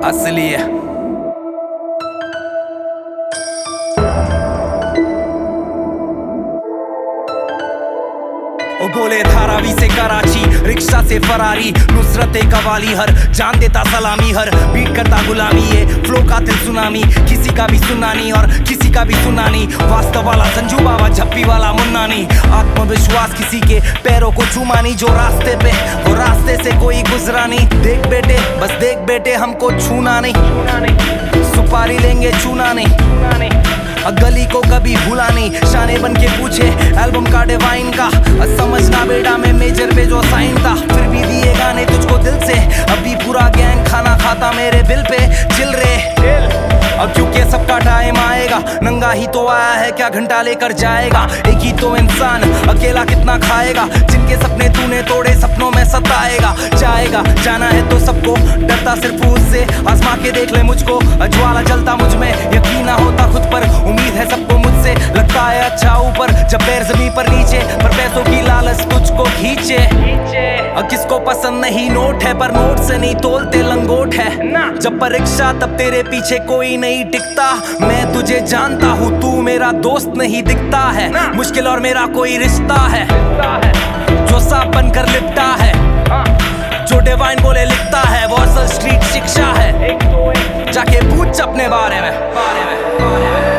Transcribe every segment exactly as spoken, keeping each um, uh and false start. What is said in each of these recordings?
असली है। ओ बोले धारावी से कराची, रिक्शा से फरारी, नुसरत कवाली, हर जान देता सलामी, हर बीट करता गुलामी, ये फ्लो का दिल सुनामी, किसी का भी सुनानी और किसी का भी सुनानी, वास्तव वाला संजू बाबा, झप्पी वाला मुन्ना नहीं, आत्मविश्वास किसी के पैरों को चुमानी, जो रास्ते पे वो रास्ते से कोई गुजरा नहीं, देख बेटे बस देख बेटे हमको छूना नहीं, सुपारी लेंगे चूना नहीं, गली को कभी भूला नहीं, शाने बन के पूछे एल्बम का डिवाइन का, समझना बेटा मैं मेजर पे जो साइन था, फिर भी दिए गाने तुझको दिल से, अभी पूरा गैंग खाना खाता मेरे बिल पे, चिल रे अब क्योंकि सबका टाइम आएगा, नंगा ही तो आया है क्या घंटा लेकर जाएगा, एक ही तो इंसान अकेला कितना खाएगा, जिनके सपने तूने तोड़े सपनों में सताएगा, जाएगा जाना है तो सबको, डरता सिर्फ उससे, आजमा के देख ले मुझको, ज्वाला जलता मुझ में, यकीन ना होता खुद पर, उम्मीद है सबको मुझसे, लगता है अच्छा ऊपर जब पैर जमीन पर नीचे, पर पैसों की लालच तुझको खींचे, किसको पसंद नहीं नोट है, पर नोट से नहीं तोलते लंगोट है, जब परीक्षा तब तेरे पीछे कोई नहीं टिकता, मैं तुझे जानता हूँ तू मेरा दोस्त नहीं दिखता है, मुश्किल और मेरा कोई रिश्ता है, जो सांप बनकर लिपटा है, जो डिवाइन बोले लिखता है, वॉर्सल स्ट्रीट शिक्षा है, जाके पूछ अपने बारे में, बारे में, बारे में।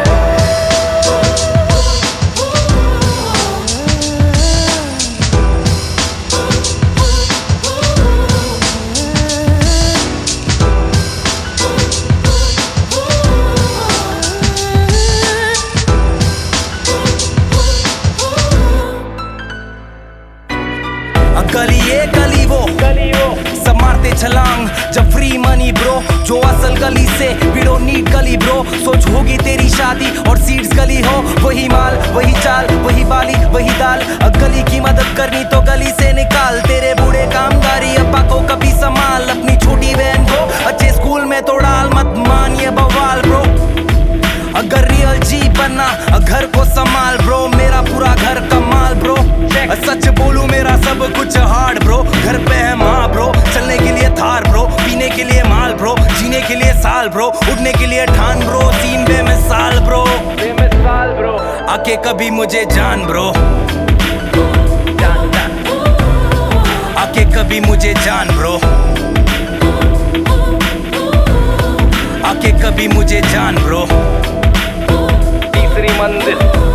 गली ये गली वो गली वो सब मारते छलांग जब फ्री मनी ब्रो, जो असल गली से we don't need gali bro, सोच होगी तेरी शादी और सीड्स गली हो, वही माल वही चाल वही बाली वही दाल, गली की मदद करनी तो गली से निकाल, तेरे बूढ़े कामगारी अब्बा को कभी संभाल, अपनी छोटी बहन को अच्छे स्कूल में तो डाल, मत मान ये बवाल ब्रो, अगर रियल जी बनना घर को संभाल ब्रो, मेरा पूरा घर कमाल ब्रो, सच बोलूं मेरा सब कुछ हार्ड ब्रो, घर पे है माँ ब्रो, चलने के लिए थार ब्रो, पीने के लिए माल ब्रो, जीने के लिए साल ब्रो, उड़ने के लिए ठान ब्रो, तीन बेमिसाल ब्रो, बेमिसाल ब्रो, आके कभी मुझे जान ब्रो, आके कभी मुझे जान ब्रो, आके कभी मुझे जान ब्रो, तीसरी मंजिल।